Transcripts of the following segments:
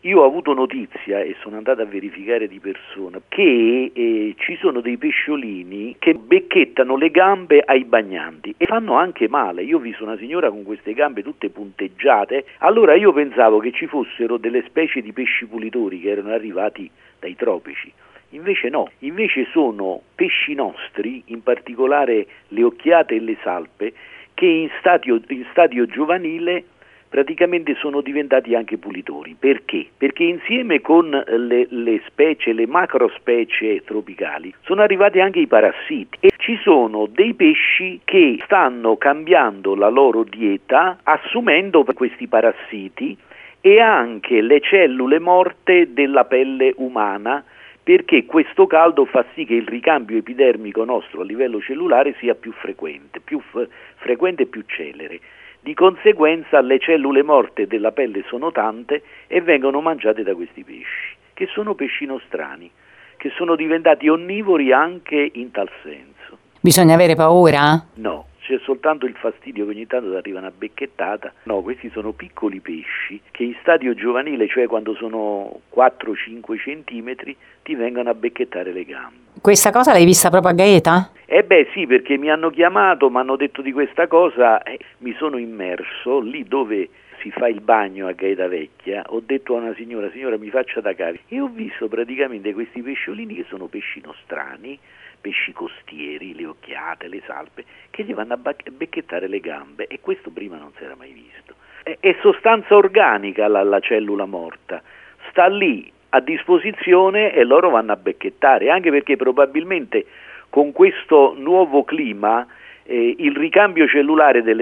Io ho avuto notizia, e sono andato a verificare di persona, che ci sono dei pesciolini che becchettano le gambe ai bagnanti e fanno anche male. Io ho visto una signora con queste gambe tutte punteggiate, allora io pensavo che ci fossero delle specie di pesci pulitori che erano arrivati dai tropici. Invece no, invece sono pesci nostri, in particolare le occhiate e le salpe, che in stadio giovanile praticamente sono diventati anche pulitori. Perché? Perché insieme con le specie, le macrospecie tropicali, sono arrivati anche i parassiti e ci sono dei pesci che stanno cambiando la loro dieta assumendo questi parassiti e anche le cellule morte della pelle umana, perché questo caldo fa sì che il ricambio epidermico nostro a livello cellulare sia più frequente e più celere. Di conseguenza le cellule morte della pelle sono tante e vengono mangiate da questi pesci, che sono pesci nostrani, che sono diventati onnivori anche in tal senso. Bisogna avere paura? No, c'è soltanto il fastidio che ogni tanto ti arriva una becchettata. No, questi sono piccoli pesci che in stadio giovanile, cioè quando sono 4-5 centimetri, ti vengono a becchettare le gambe. Questa cosa l'hai vista proprio a Gaeta? Sì, perché mi hanno chiamato, mi hanno detto di questa cosa, mi sono immerso lì dove si fa il bagno a Gaeta Vecchia, ho detto a una signora mi faccia da cavi, e ho visto praticamente questi pesciolini che sono pesci nostrani, pesci costieri, le occhiate, le salpe, che gli vanno a becchettare le gambe, e questo prima non si era mai visto. È sostanza organica la cellula morta, sta lì a disposizione e loro vanno a becchettare, anche perché probabilmente con questo nuovo clima il ricambio cellulare della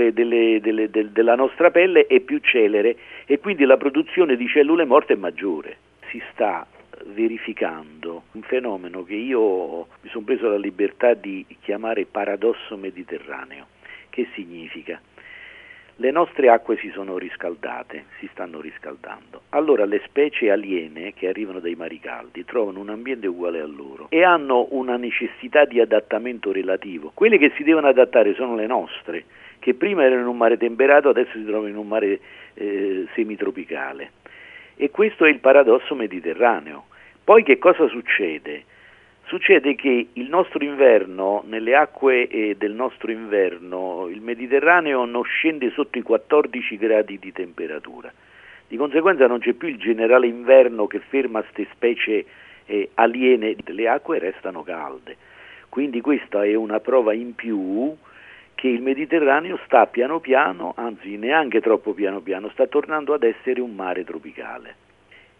nostra pelle è più celere e quindi la produzione di cellule morte è maggiore. Si sta verificando un fenomeno che io mi sono preso la libertà di chiamare paradosso mediterraneo. Che significa? Le nostre acque si sono riscaldate, si stanno riscaldando. Allora le specie aliene che arrivano dai mari caldi trovano un ambiente uguale a loro e hanno una necessità di adattamento relativo. Quelle che si devono adattare sono le nostre, che prima erano in un mare temperato, adesso si trovano in un mare semitropicale. E questo è il paradosso mediterraneo. Poi che cosa succede? Succede che il nostro inverno, nelle acque del nostro inverno, il Mediterraneo non scende sotto i 14 gradi di temperatura. Di conseguenza non c'è più il generale inverno che ferma queste specie aliene, le acque restano calde. Quindi questa è una prova in più che il Mediterraneo sta piano piano, anzi neanche troppo piano piano, sta tornando ad essere un mare tropicale.